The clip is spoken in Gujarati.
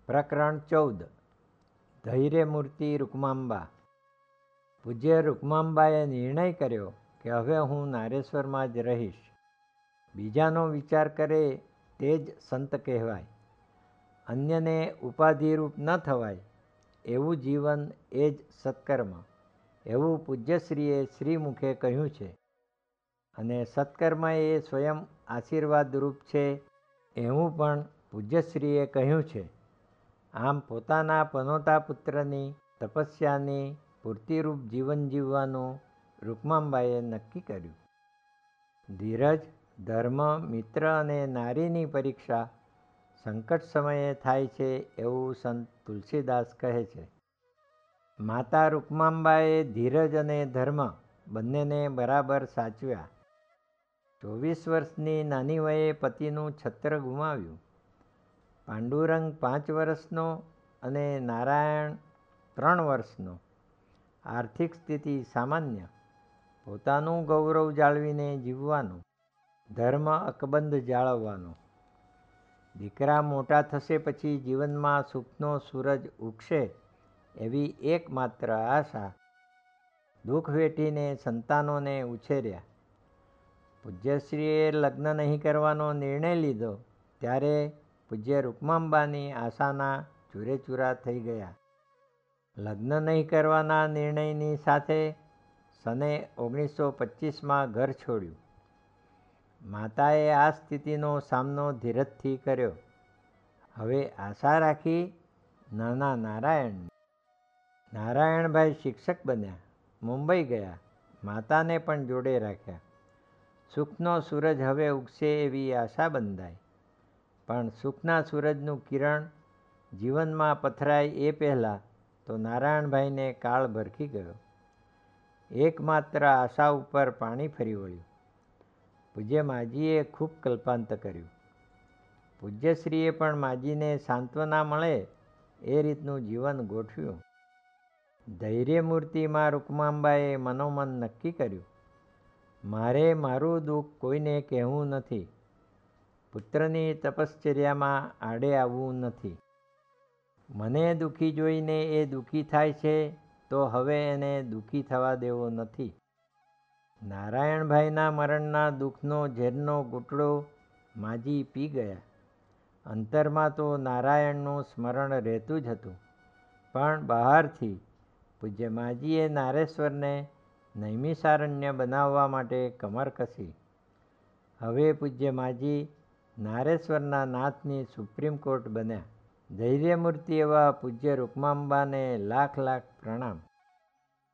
પ્રકરણ 14 ધૈર્યમૂર્તિ રૂકમાંબા. પૂજ્ય રૂકમાંબાએ નિર્ણય કર્યો કે હવે હું નારેશ્વરમાં જ રહીશ. બીજાનો વિચાર કરે તે જ સંત કહેવાય. અન્યને ઉપાધિરૂપ ન થવાય એવું જીવન એ જ સત્કર્મ, એવું પૂજ્યશ્રીએ શ્રીમુખે કહ્યું છે. અને સત્કર્મ એ સ્વયં આશીર્વાદરૂપ છે એવું પણ પૂજ્યશ્રીએ કહ્યું છે. આમ પોતાના પનોતા પુત્રની તપસ્યાની પૂર્તિરૂપ જીવન જીવવાનું રૂકમાંબાએ નક્કી કર્યું. ધીરજ, ધર્મ, મિત્ર અને નારીની પરીક્ષા સંકટ સમયે થાય છે એવું સંત તુલસીદાસ કહે છે. માતા રૂકમાંબાએ ધીરજ અને ધર્મ બંનેને બરાબર સાચવ્યા. 24 વર્ષની નાની વયે પતિનું છત્ર ગુમાવ્યું. પાંડુરંગ 5 વર્ષનો અને નારાયણ 3 વર્ષનો. આર્થિક સ્થિતિ સામાન્ય. પોતાનું ગૌરવ જાળવીને જીવવાનું, ધર્મ અકબંધ જાળવવાનો. દીકરા મોટા થશે પછી જીવનમાં સુખનો સૂરજ ઉગશે એવી એકમાત્ર આશા. દુઃખ વેઠીને સંતાનોને ઉછેર્યા. પૂજ્યશ્રીએ લગ્ન નહીં કરવાનો નિર્ણય લીધો ત્યારે પૂજ્ય રૂકમાંબાની આશાના ચૂરેચૂરા થઈ ગયા. લગ્ન નહીં કરવાના નિર્ણયની સાથે સને 1925માં ઘર છોડ્યું. માતાએ આ સ્થિતિનો સામનો ધીરજથી કર્યો. હવે આશા રાખી નાના નારાયણની. નારાયણભાઈ શિક્ષક બન્યા, મુંબઈ ગયા. માતાને પણ જોડે રાખ્યા. સુખનો સૂરજ હવે ઉગશે એવી આશા બંધાઈ. પણ સુખના સૂરજનું કિરણ જીવનમાં પથરાય એ પહેલાં તો નારાયણભાઈને કાળ ભરખી ગયો. એકમાત્ર આશા ઉપર પાણી ફરી વળ્યું. પૂજ્ય માજીએ ખૂબ કલ્પાંત કર્યું. પૂજ્યશ્રીએ પણ માજીને સાંત્વના મળે એ રીતનું જીવન ગોઠવ્યું. ધૈર્યમૂર્તિમાં રૂકમાંબાએ મનોમન નક્કી કર્યું, મારે મારું દુઃખ કોઈને કહેવું નથી. પુત્રની તપશ્ચર્યામાં આડે આવવું નથી. મને દુઃખી જોઈને એ દુઃખી થાય છે તો હવે એને દુઃખી થવા દેવો નથી. નારાયણભાઈના મરણના દુઃખનો ઝેરનો ઘૂંટડો માજી પી ગયા. અંતરમાં તો નારાયણનું સ્મરણ રહેતું જ હતું, પણ બહારથી પૂજ્ય માજીએ નારેશ્વરને નૈમિષારણ્ય બનાવવા માટે કમર કસી. હવે પૂજ્ય માજી નારેશ્વરના નાથની સુપ્રીમ કોર્ટ બન્યા. ધૈર્યમૂર્તિ એવા પૂજ્ય રૂકમાંબાને લાખ લાખ પ્રણામ.